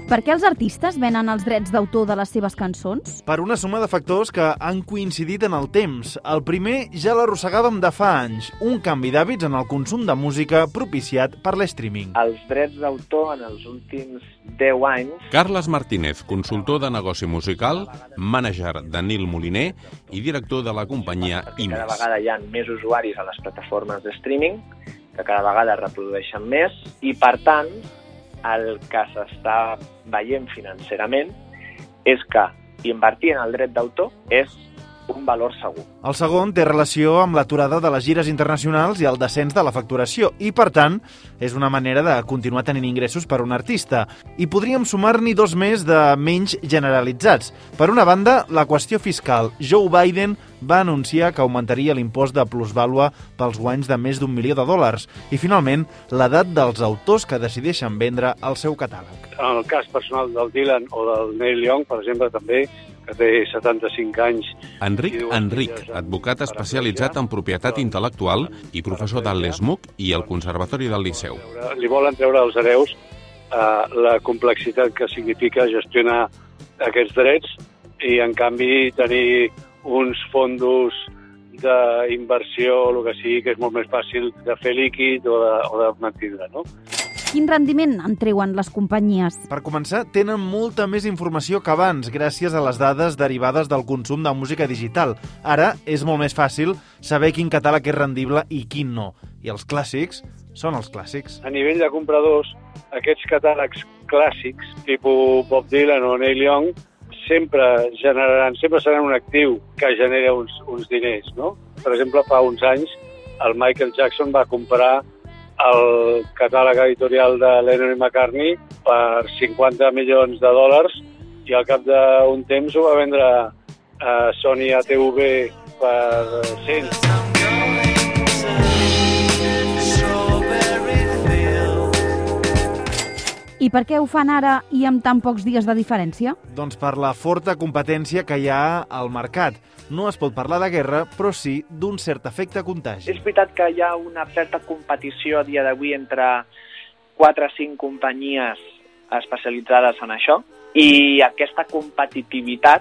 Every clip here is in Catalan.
Per què els artistes venen els drets d'autor de les seves cançons? Per una suma de factors que han coincidit en el temps. El primer ja l'arrossegàvem de fa anys, un canvi d'hàbits en el consum de música propiciat per l'streaming. Els drets d'autor en els últims 10 anys... Carles Martínez, consultor de negoci musical, mànager de Nil Moliner i director de la companyia IMES. Cada vegada hi ha més usuaris a les plataformes de streaming, que cada vegada reprodueixen més, i per tant, el que s'està veient financerament és que invertir en el dret d'autor és un valor segur. El segon té relació amb l'aturada de les gires internacionals i el descens de la facturació i, per tant, és una manera de continuar tenint ingressos per un artista. I podríem sumar-n'hi dos més de menys generalitzats. Per una banda, la qüestió fiscal. Joe Biden va anunciar que augmentaria l'impost de plusvàlua pels guanys de més d'1 milió de dòlars. I, finalment, l'edat dels autors que decideixen vendre el seu catàleg. En el cas personal del Dylan o del Neil Young, per exemple, també, que té 75 anys. Enric, advocat especialitzat en propietat intel·lectual i professor de l'ESMUC i el Conservatori del Liceu. Li volen treure als hereus la complexitat que significa gestionar aquests drets i, en canvi, tenir uns fondos d'inversió o el que sigui, que és molt més fàcil de fer líquid o de mantindre, no? Quin rendiment en treuen les companyies? Per començar, tenen molta més informació que abans, gràcies a les dades derivades del consum de música digital. Ara és molt més fàcil saber quin catàleg és rendible i quin no. I els clàssics són els clàssics. A nivell de compradors, aquests catàlegs clàssics, tipus Bob Dylan o Neil Young, sempre seran un actiu que genera uns diners, no? Per exemple, fa uns anys, el Michael Jackson va comprar el catàleg editorial de Lennon i McCartney per 50 milions de dòlars i al cap d'un temps ho va vendre a Sony ATV per 100. I per què ho fan ara i amb tan pocs dies de diferència? Doncs per la forta competència que hi ha al mercat. No es pot parlar de guerra, però sí d'un cert efecte contagi. És veritat que hi ha una certa competició a dia d'avui entre 4 o 5 companyies especialitzades en això i aquesta competitivitat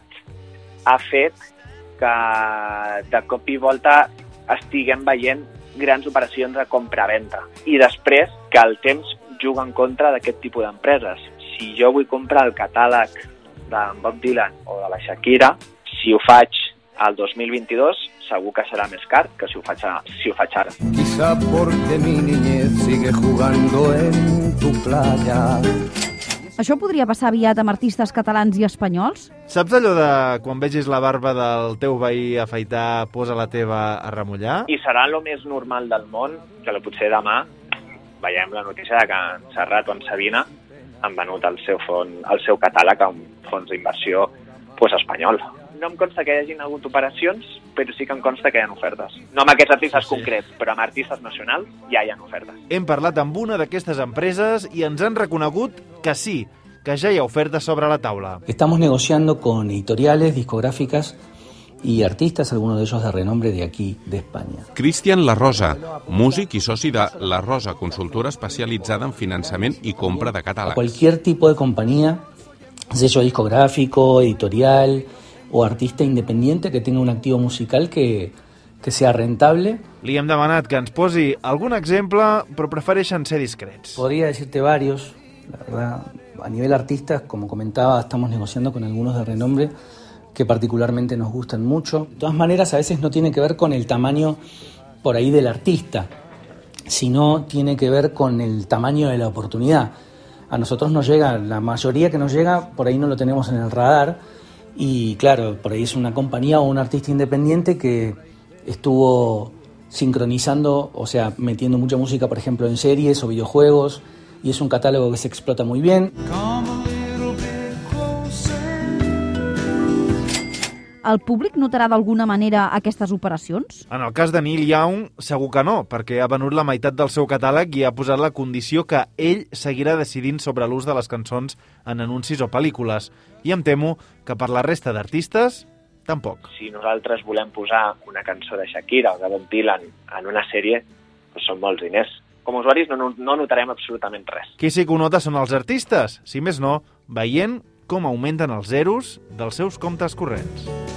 ha fet que de cop i volta estiguem veient grans operacions de compra-venda i després que el temps juga en contra d'aquest tipus d'empreses. Si jo vull comprar el catàleg de Bob Dylan o de la Shakira, si ho faig al 2022 segur que serà més car que si ho faig ara. Quizá porque mi niñez sigue jugando en tu playa. Això podria passar aviat amb artistes catalans i espanyols? Saps allò de quan vegis la barba del teu veí afaitar, posa la teva a remullar? I serà el més normal del món que potser demà veiem la notícia de que en Serrat o en Sabina han venut el seu catàleg a un fons d'inversió espanyol. No em consta que hi hagin hagut operacions, però sí que em consta que hi ha ofertes. No amb aquests artistes concrets, però amb artistes nacionals ja hi ha ofertes. Hem parlat amb una d'aquestes empreses i ens han reconegut que sí, que ja hi ha ofertes sobre la taula. Estamos negociando con editoriales, discográficas y artistas, algunos de ellos de renombre de aquí, de España. Cristian La Rosa, músic i soci de La Rosa, consultora especialitzada en finançament i compra de catàlegs. Cualquier tipo de compañía, sello discográfico, editorial o artista independiente que tenga un activo musical que sea rentable. Li hem demanat que ens posi algun exemple, però prefereixen ser discrets. Podría decirte varios, la verdad. A nivel artistas, como comentaba, estamos negociando con algunos de renombre que particularmente nos gustan mucho. De todas maneras, a veces no tiene que ver con el tamaño por ahí del artista, sino tiene que ver con el tamaño de la oportunidad. A nosotros nos llega, la mayoría que nos llega, por ahí no lo tenemos en el radar, y claro, por ahí es una compañía o un artista independiente que estuvo sincronizando, o sea, metiendo mucha música, por ejemplo, en series o videojuegos, y es un catálogo que se explota muy bien. El públic notarà d'alguna manera aquestes operacions? En el cas de Neil Young, segur que no, perquè ha venut la meitat del seu catàleg i ha posat la condició que ell seguirà decidint sobre l'ús de les cançons en anuncis o pel·lícules. I em temo que per la resta d'artistes, tampoc. Si nosaltres volem posar una cançó de Shakira o de Bob Dylan en una sèrie, doncs són molts diners. Com a usuaris no notarem absolutament res. Qui sí que ho nota són els artistes, si més no, veient com augmenten els zeros dels seus comptes corrents.